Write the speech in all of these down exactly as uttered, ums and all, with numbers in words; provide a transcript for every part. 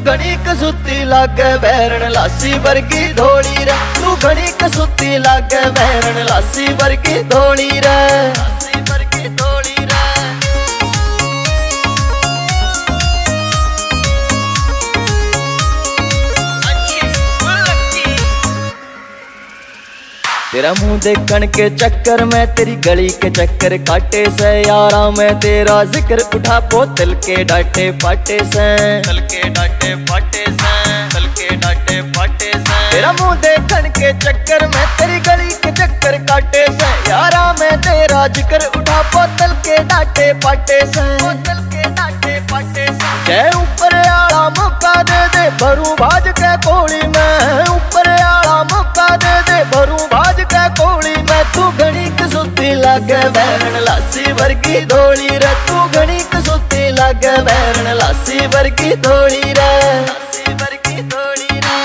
घनी कसुती लागे बैरन लासी वर्गी धोली रे, तू घनी कसुती लागे बैरन लासी वर्गी धोली रे, लासी वर्गी धोली रे। तेरा मुंह देखण के चक्कर में तेरी गली के चक्कर काटे से यारा, मैं तेरा जिक्र उठा बोतल के डाटे पाटे से, तल के डाटे पाटे से, तल के डाटे पाटे से। तेरा मुंह देखण के चक्कर में तेरी गली के चक्कर काटे से यारा, मैं तेरा जिक्र उठा बोतल के डाटे पाटे से, बोतल के डाटे पाटे से। के ऊपर आला मौका दे दे भरू भाज के कोली में, ऊपर आला मौका दे दे भरू भाज के कोली में। तू घनी कसुती लागे बैरन लासी वर्गी धोली रे, तू घनी कसुती लागे बैरन लासी वर्गी धोली रे, लासी वर्गी धोली रे।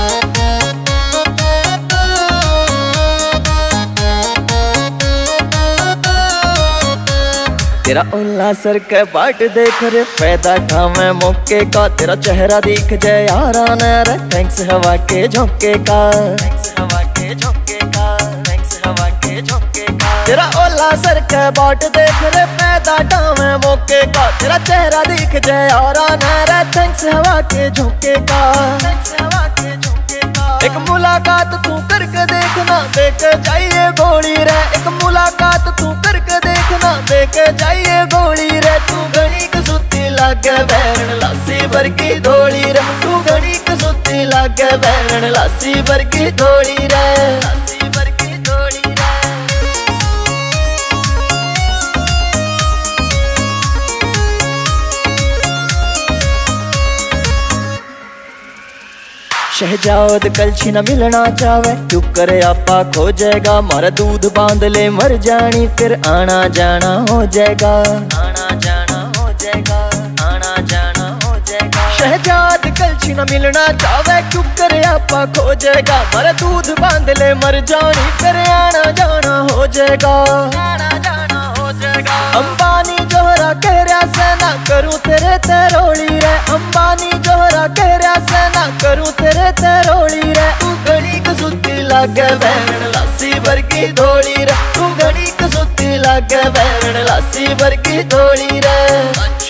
तेरा उल्ला सर के बाट देख रे पैदा ठामे मौके का, तेरा चेहरा दिख जाए यारा ने रे थैंक्स हवा के झोंके का, थैंक्स हवा के झोंके का, थैंक्स हवा के झोंके का। तेरा उल्ला सर के बाट देख रे पैदा ठामे मौके का, तेरा चेहरा दिख जाए यारा ने रे थैंक्स हवा के झोंके का, थैंक्स हवा के झोंके का। एक मुलाकात तू करके देखना देख जाइए गोली रे, एक मुलाकात तू करके देखना देख जाइए गोली रे। तू घनी कसुती लागे बैरन लासी वर्गी धोली रे, तू घनी कसुती लागे बैरन लासी वर्गी धोली रे, लासी वर्गी धोली रे। शहजाद कलछी न मिलना चावे, क्यों करे आपा खो जाएगा, मारा दूध बांध ले मर जानी फिर आना जाना हो जाएगा, आना जाना हो जाएगा, आना जाना हो जाएगा। शहजाद कलछी न मिलना चावे, क्यों करे आपा खो जाएगा, मारा दूध बांध ले मर जानी फिर आना जाना हो जाएगा, आना जाना हो जाएगा। अंबानी जोहरा कह रहा से ना करूं तेरे तेरोली रे, अंबानी जोहरा कह रहा से ना करूं तेरे तेरोली रे। तू घनी कसुती लागे बैरन लासी वर्गी धोली रे, तू घनी कसुती लागे बैरन लासी वर्गी धोली रे।